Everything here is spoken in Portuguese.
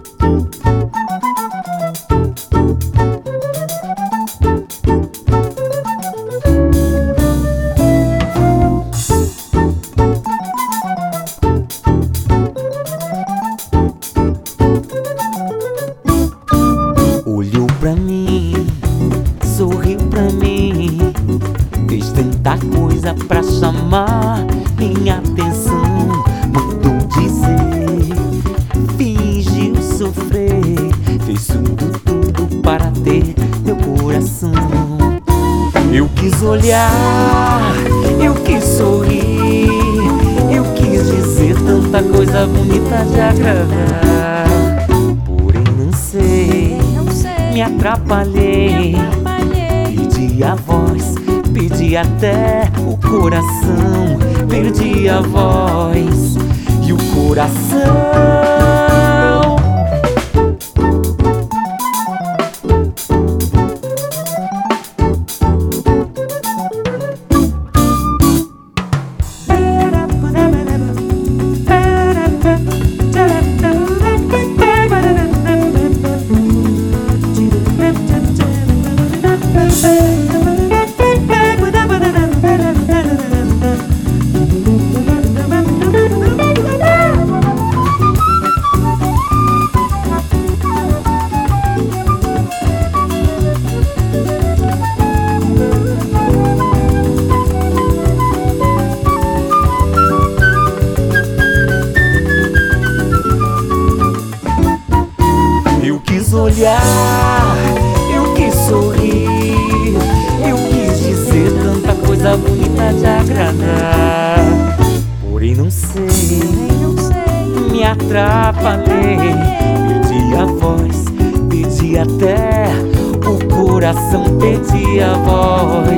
Olhou pra mim, sorriu pra mim, fez tanta coisa pra chamar minha atenção. Mandou dizer, fingiu sofrer, fez tudo para ter meu coração. Eu quis olhar, eu quis sorrir, eu quis dizer tanta coisa bonita de agradar. Porém não sei, me atrapalhei, perdi a voz, perdi até o coração, perdi a voz e o coração. Eu quis olhar, eu quis sorrir, eu quis dizer tanta coisa bonita de agradar. Porém não sei, me atrapalhei, perdi a voz, perdi até o coração, perdi a voz